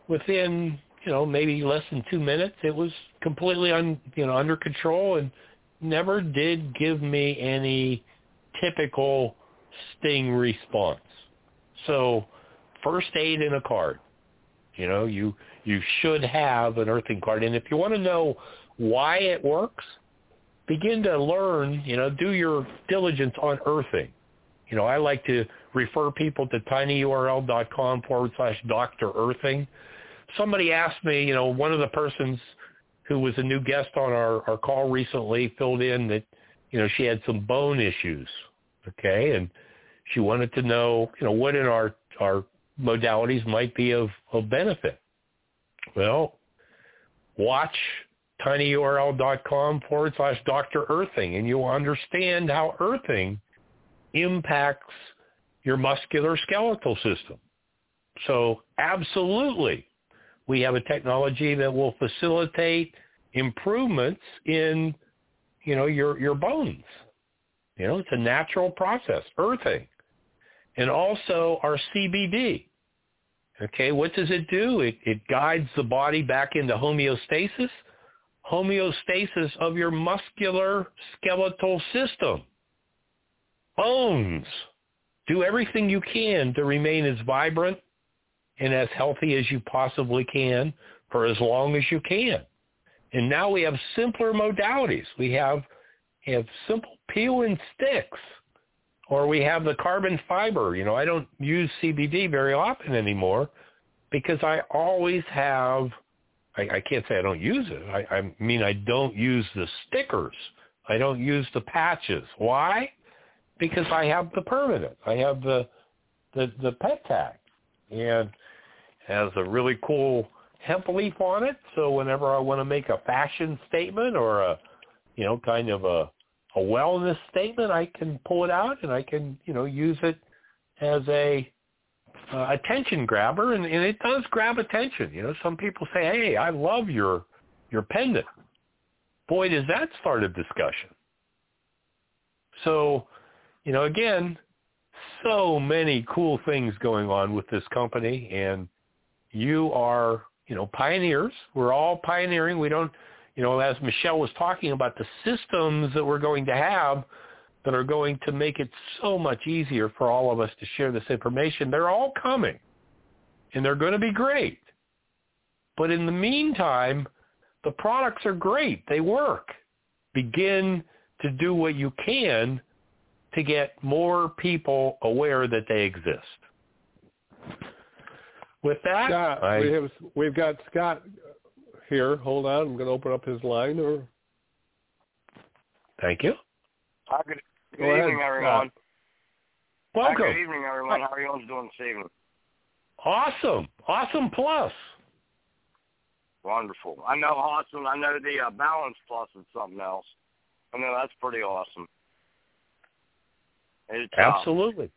within, you know, maybe less than two minutes, it was completely, un, you know, under control, and, never did give me any typical sting response. So first aid in a card. You know, you you should have an earthing card. And if you want to know why it works, begin to learn, you know, do your diligence on earthing. You know, I like to refer people to tinyurl.com forward slash Doctor Earthing. Somebody asked me, you know, one of the persons who was a new guest on our, our call recently filled in that, you know, she had some bone issues, okay, and she wanted to know, you know, what in our, our modalities might be of, of benefit. Well, watch tinyurl.com forward slash Doctor Earthing, and you'll understand how earthing impacts your musculoskeletal system. So absolutely, we have a technology that will facilitate improvements in, you know, your, your bones. You know, it's a natural process, earthing. And also our C B D. Okay, what does it do? It, it guides the body back into homeostasis, homeostasis of your muscular skeletal system. Bones. Do everything you can to remain as vibrant and as healthy as you possibly can for as long as you can. And now we have simpler modalities. We have, have simple peel and sticks, or we have the carbon fiber. You know, I don't use C B D very often anymore because I always have, I, I can't say I don't use it. I, I mean, I don't use the stickers. I don't use the patches. Why? Because I have the permanent. I have the the, the pet tag. And has a really cool hemp leaf on it. So whenever I want to make a fashion statement or a, you know, kind of a, a wellness statement, I can pull it out and I can, you know, use it as a uh, attention grabber. And, and it does grab attention. You know, some people say, hey, I love your, your pendant. Boy, does that start a discussion. So, you know, again, so many cool things going on with this company, and you are, you know, pioneers. We're all pioneering. We don't, you know, as Michelle was talking about the systems that we're going to have that are going to make it so much easier for all of us to share this information, they're all coming, and they're going to be great. But in the meantime, the products are great. They work. Begin to do what you can to get more people aware that they exist. With that, Scott, I, we have, we've got Scott here. Hold on. I'm going to open up his line. Or Thank you. Hi, good, good Go ahead, evening, everyone. Welcome. Hi, good evening, everyone. How are you all doing this evening? Awesome. Awesome Plus. Wonderful. I know awesome. I know the uh, Balance Plus is something else. I know that's pretty awesome. It's, uh, Absolutely.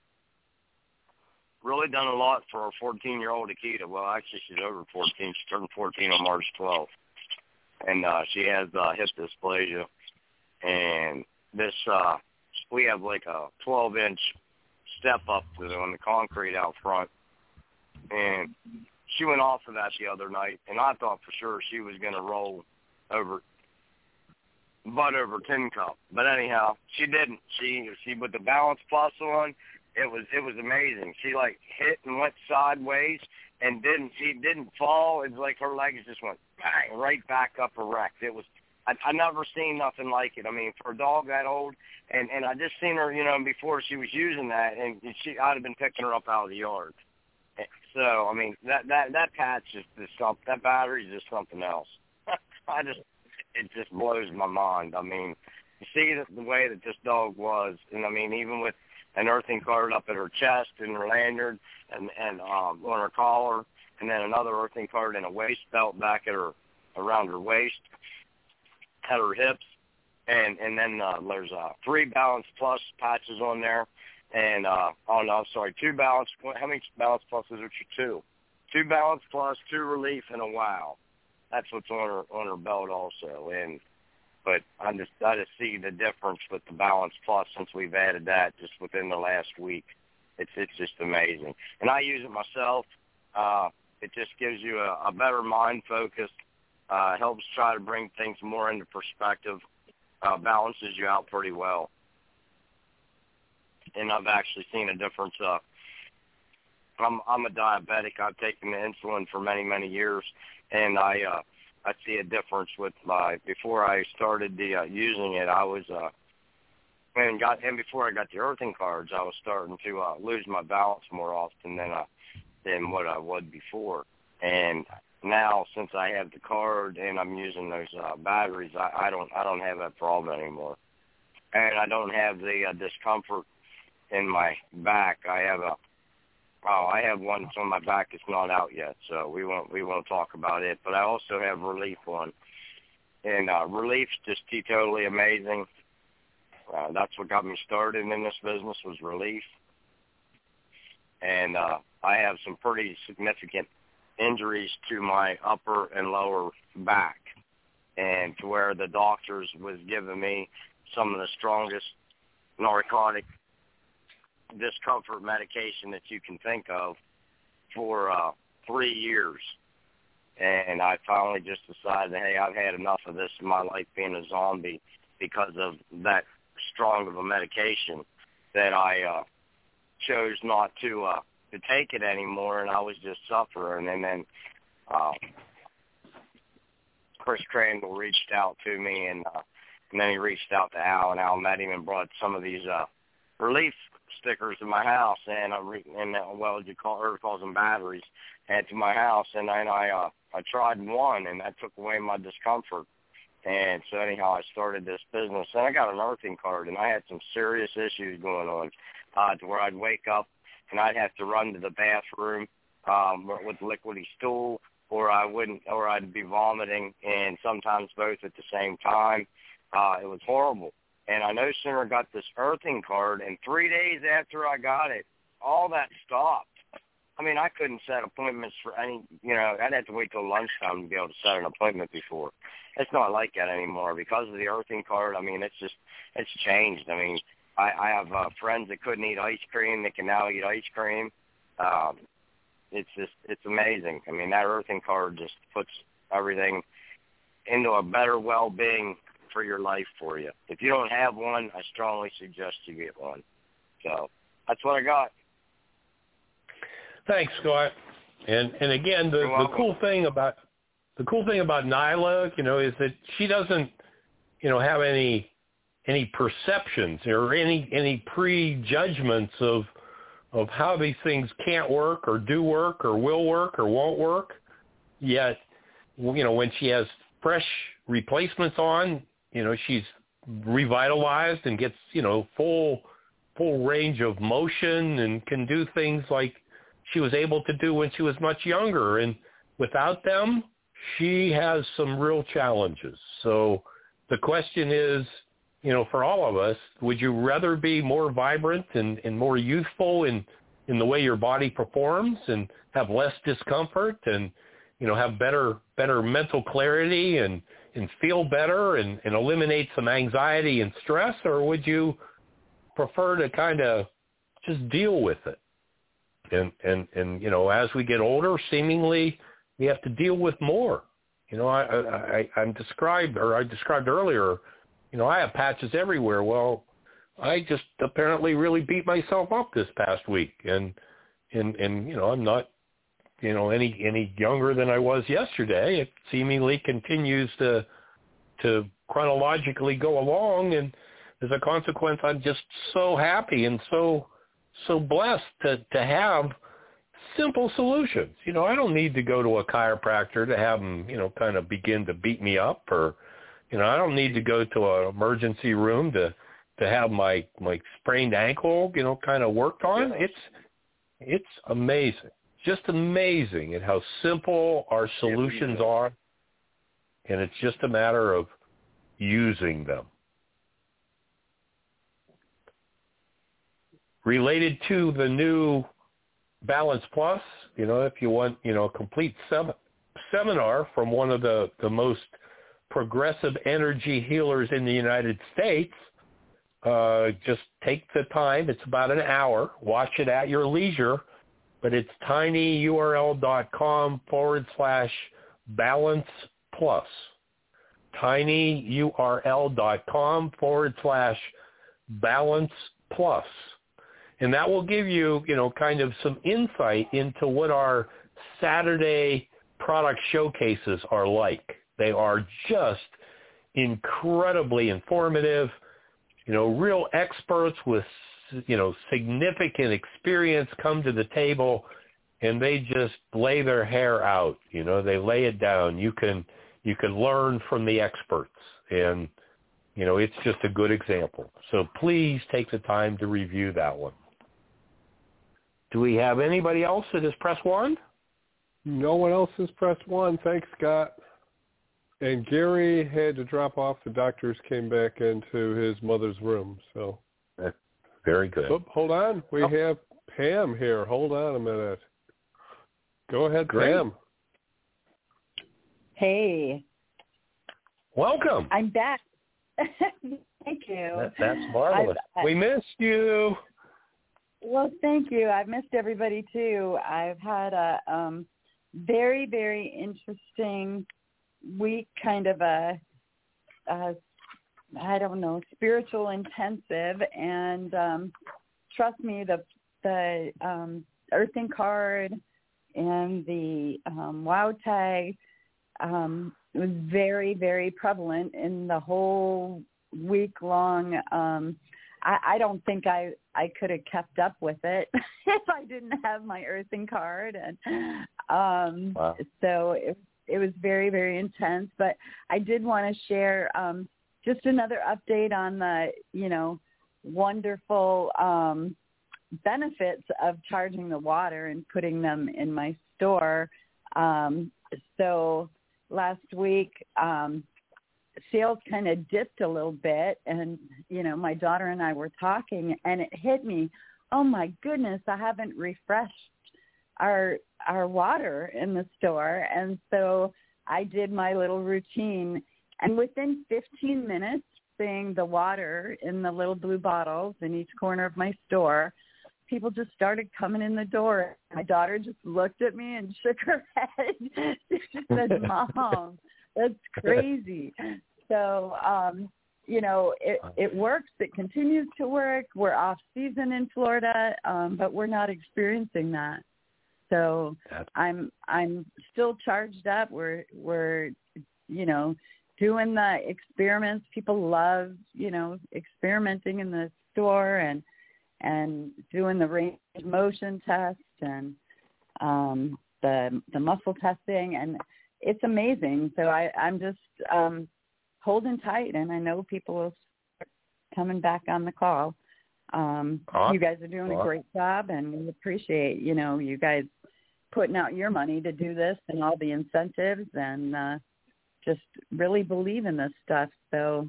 really done a lot for our fourteen-year-old Akita. Well, actually, she's over fourteen. She turned fourteen on March twelfth. And uh, she has uh, hip dysplasia. And this, uh, we have like a twelve-inch step up to the, on the concrete out front. And she went off of that the other night, and I thought for sure she was going to roll over, butt over tin cup. But anyhow, she didn't. She, she with the Balance Plus on, it was it was amazing. She like hit and went sideways and didn't she didn't fall. It's like her legs just went bang, right back up erect. It was I I never seen nothing like it. I mean, for a dog that old, and and I just seen her, you know, before she was using that, and she I'd have been picking her up out of the yard. So I mean that that that patch is just something. That battery is just something else. I just it just blows my mind. I mean, you see the, the way that this dog was, and I mean even with an earthing card up at her chest and her lanyard and, and um, on her collar, and then another earthing card and a waist belt back at her, around her waist, at her hips, and, and then uh, there's uh, three Balance Plus patches on there, and, uh, oh no, I'm sorry, two Balance, how many Balance Pluses are two? Two Balance Plus, two Relief, and a Wow. That's what's on her, on her belt also, and But I just I just see the difference with the Balance Plus since we've added that just within the last week. It's it's just amazing, and I use it myself. Uh, it just gives you a, a better mind focus. Uh, helps try to bring things more into perspective. uh, balances you out pretty well. And I've actually seen a difference. Uh, I'm I'm a diabetic. I've taken the insulin for many many years, and I uh, I see a difference with my. Before I started the uh, using it, I was uh, and got and before I got the earthing cards, I was starting to uh, lose my balance more often than uh, than what I would before. And now, since I have the card and I'm using those uh, batteries, I, I don't I don't have that problem anymore, and I don't have the uh, discomfort in my back. I have a oh, I have one on my back. It's not out yet, so we won't we won't talk about it. But I also have Relief on, and uh, Relief's just totally amazing. Uh, that's what got me started in this business was Relief, and uh, I have some pretty significant injuries to my upper and lower back, and to where the doctors was giving me some of the strongest narcotic discomfort medication that you can think of for uh, three years. And I finally just decided, hey, I've had enough of this in my life being a zombie because of that strong of a medication that I uh, chose not to uh, to take it anymore, and I was just suffering. And then uh, Chris Crandall reached out to me, and, uh, and then he reached out to Al, and Al met him and brought some of these uh, Relief stickers to my house, and I re- and uh, well, you call or calls them batteries, and to my house, and then I uh, I tried one, and that took away my discomfort. And so anyhow, I started this business, and I got an earthing card, and I had some serious issues going on, uh, to where I'd wake up and I'd have to run to the bathroom um, with liquidy stool, or I wouldn't, or I'd be vomiting, and sometimes both at the same time. Uh, it was horrible. And I no sooner got this earthing card, and three days after I got it, all that stopped. I mean, I couldn't set appointments for any, you know, I'd have to wait till lunchtime to be able to set an appointment before. It's not like that anymore. Because of the earthing card, I mean, it's just, it's changed. I mean, I, I have uh, friends that couldn't eat ice cream that can now eat ice cream. Um, it's just, it's amazing. I mean, that earthing card just puts everything into a better well-being for your life for you. If you don't have one, I strongly suggest you get one. So that's what I got. Thanks, Scott. And and again, the, the cool thing about the cool thing about Nyla, you know, is that she doesn't, you know, have any any perceptions or any any prejudgments of of how these things can't work or do work or will work or won't work. Yet, you know, when she has fresh replacements on, you know, she's revitalized and gets, you know, full full range of motion and can do things like she was able to do when she was much younger. And without them, she has some real challenges. So the question is, you know, for all of us, would you rather be more vibrant and, and more youthful in, in the way your body performs and have less discomfort and, you know, have better better mental clarity and, and feel better and, and eliminate some anxiety and stress? Or would you prefer to kind of just deal with it? And, and, and, you know, as we get older, seemingly we have to deal with more. You know, I, I, I'm described, or I described earlier, you know, I have patches everywhere. Well, I just apparently really beat myself up this past week. And, and, and, you know, I'm not, you know, any, any younger than I was yesterday. It seemingly continues to, to chronologically go along. And as a consequence, I'm just so happy and so, so blessed to, to have simple solutions. You know, I don't need to go to a chiropractor to have them, you know, kind of begin to beat me up, or, you know, I don't need to go to an emergency room to, to have my, my sprained ankle, you know, kind of worked on. It's, it's amazing. Just amazing at how simple our solutions are. And it's just a matter of using them. Related to the new Balance Plus, you know, if you want, you know, a complete sem- seminar from one of the, the most progressive energy healers in the United States, uh, just take the time. It's about an hour. Watch it at your leisure, but it's tinyurl.com forward slash balance plus. tinyurl.com forward slash balance plus. And that will give you, you know, kind of some insight into what our Saturday product showcases are like. They are just incredibly informative, you know, real experts with, you know, significant experience come to the table, and they just lay their hair out. You know, they lay it down. You can you can learn from the experts, and, you know, it's just a good example. So please take the time to review that one. Do we have anybody else that has pressed one? No one else has pressed one. Thanks, Scott. And Gary had to drop off. The doctors came back into his mother's room. So That's very good. Oh, hold on. We oh. have Pam here. Hold on a minute. Go ahead, Great. Pam. Hey. Welcome. I'm back. Thank you. That, that's marvelous. I, we missed you. Well, thank you. I've missed everybody too. I've had a um, very, very interesting week, kind of a, a, I don't know, spiritual intensive. And um, trust me, the the um, earthing card and the um, wow tag um, was very, very prevalent in the whole week long. Um, I, I don't think I, I could have kept up with it if I didn't have my earthing card. And um, wow. so it, it was very, very intense. But I did want to share um, just another update on the, you know, wonderful um, benefits of charging the water and putting them in my store. Um, so last week, um, sales kind of dipped a little bit, and, you know, my daughter and I were talking, and it hit me, oh my goodness, I haven't refreshed our our water in the store. And so I did my little routine, and within fifteen minutes, seeing the water in the little blue bottles in each corner of my store, people just started coming in the door. My daughter just looked at me and shook her head. She said, Mom, that's crazy. So, um, you know, it, it works. It continues to work. We're off season in Florida, um, but we're not experiencing that. So I'm I'm still charged up. We're we're you know doing the experiments. People love you know experimenting in the store and and doing the range of motion test and um, the the muscle testing, and it's amazing. So I, I'm just um, holding tight, and I know people will start coming back on the call. Um, awesome. You guys are doing a great job, and we appreciate, you know, you guys putting out your money to do this and all the incentives, and uh, just really believe in this stuff. So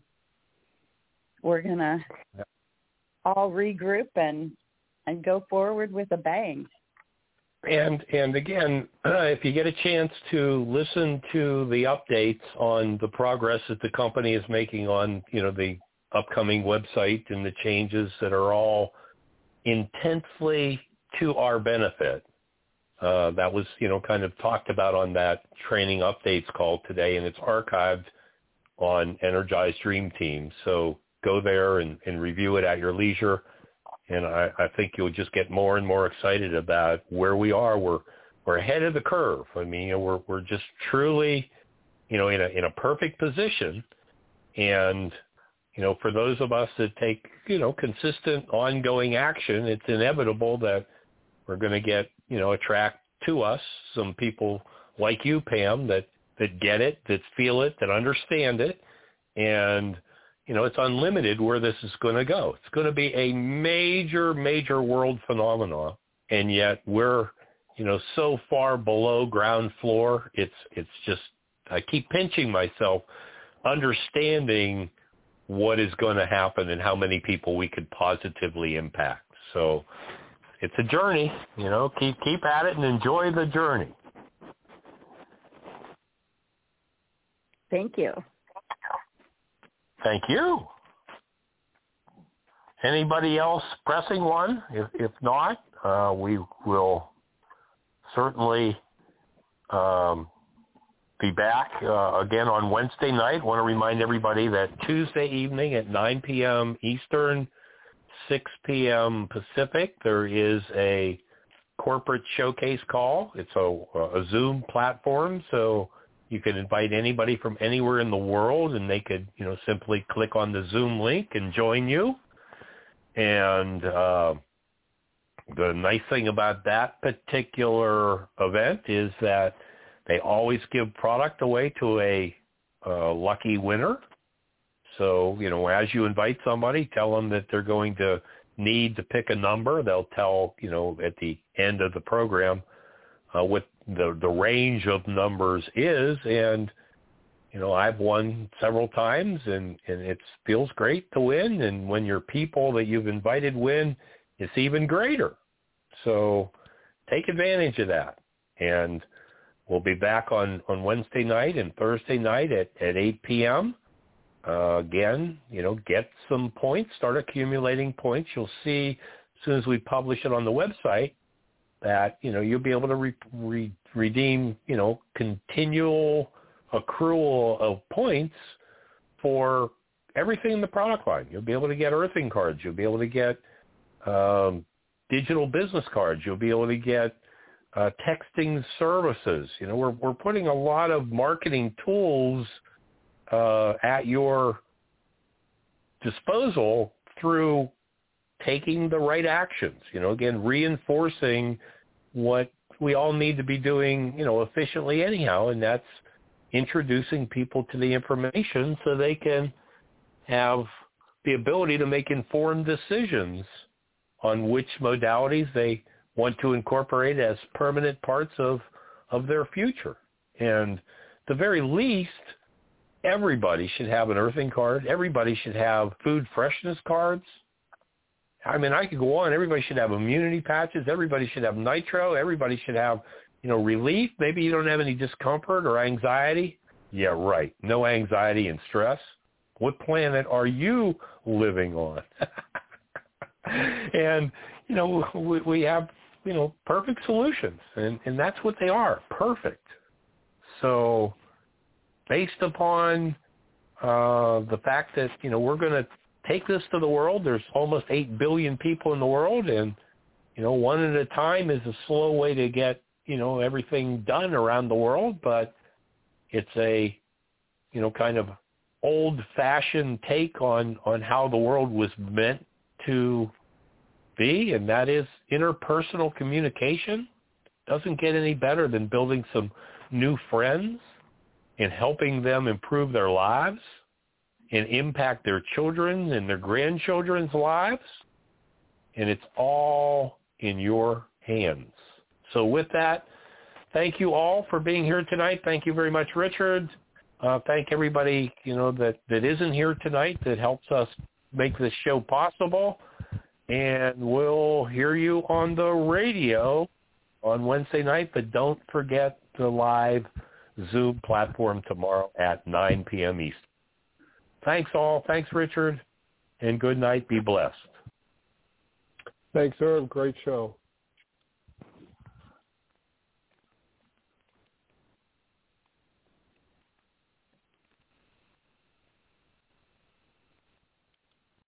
we're going to all regroup and, and go forward with a bang. And and again, uh, if you get a chance to listen to the updates on the progress that the company is making on, you know, the upcoming website and the changes that are all intensely to our benefit. Uh, that was, you know, kind of talked about on that training updates call today, and it's archived on Energized Dream Team. So go there and, and review it at your leisure. And I, I think you'll just get more and more excited about where we are. We're we're ahead of the curve. I mean, you know, we're we're just truly, you know, in a in a perfect position. And you know, for those of us that take, you know, consistent, ongoing action, it's inevitable that we're going to get, you know, attract to us some people like you, Pam, that that get it, that feel it, that understand it, and you know, it's unlimited where this is going to go. It's going to be a major, major world phenomenon, and yet we're, you know, so far below ground floor. It's it's just, I keep pinching myself, understanding what is going to happen and how many people we could positively impact. So it's a journey, you know, keep keep at it and enjoy the journey. Thank you. Thank you. Anybody else pressing one? If, if not, uh, we will certainly um, be back uh, again on Wednesday night. I want to remind everybody that Tuesday evening at nine p.m. Eastern, six p.m. Pacific, there is a corporate showcase call. It's a, a Zoom platform, so you can invite anybody from anywhere in the world, and they could, you know, simply click on the Zoom link and join you. And uh, the nice thing about that particular event is that they always give product away to a uh, lucky winner. So, you know, as you invite somebody, tell them that they're going to need to pick a number. They'll tell, you know, at the end of the program uh, what the, the range of numbers is. And, you know, I've won several times, and, and it feels great to win. And when your people that you've invited win, it's even greater. So take advantage of that. And we'll be back on, on Wednesday night and Thursday night at, at eight p.m. Uh, again, you know, get some points, start accumulating points. You'll see as soon as we publish it on the website that, you know, you'll be able to re- re- redeem, you know, continual accrual of points for everything in the product line. You'll be able to get earthing cards. You'll be able to get um, digital business cards. You'll be able to get uh, texting services. You know, we're we're putting a lot of marketing tools uh, at your disposal through taking the right actions. You know, again, reinforcing what we all need to be doing, you know, efficiently anyhow, and that's introducing people to the information so they can have the ability to make informed decisions on which modalities they want to incorporate as permanent parts of, of their future. And at the very least, everybody should have an earthing card. Everybody should have food freshness cards. I mean, I could go on. Everybody should have immunity patches. Everybody should have nitro. Everybody should have, you know, relief. Maybe you don't have any discomfort or anxiety. Yeah, right. No anxiety and stress. What planet are you living on? And, you know, we, we have, you know, perfect solutions, and, and that's what they are, perfect. So based upon uh, the fact that, you know, we're going to take this to the world, there's almost eight billion people in the world, and, you know, one at a time is a slow way to get, you know, everything done around the world, but it's a, you know, kind of old-fashioned take on, on how the world was meant to be, and that is interpersonal communication. Doesn't get any better than building some new friends and helping them improve their lives and impact their children and their grandchildren's lives. And it's all in your hands. So with that, thank you all for being here tonight. Thank you very much, Richard. Uh, thank everybody, you know, that, that isn't here tonight that helps us make this show possible. And we'll hear you on the radio on Wednesday night, but don't forget the live Zoom platform tomorrow at nine p.m. Eastern. Thanks all. Thanks, Richard. And good night. Be blessed. Thanks, Irv. Great show.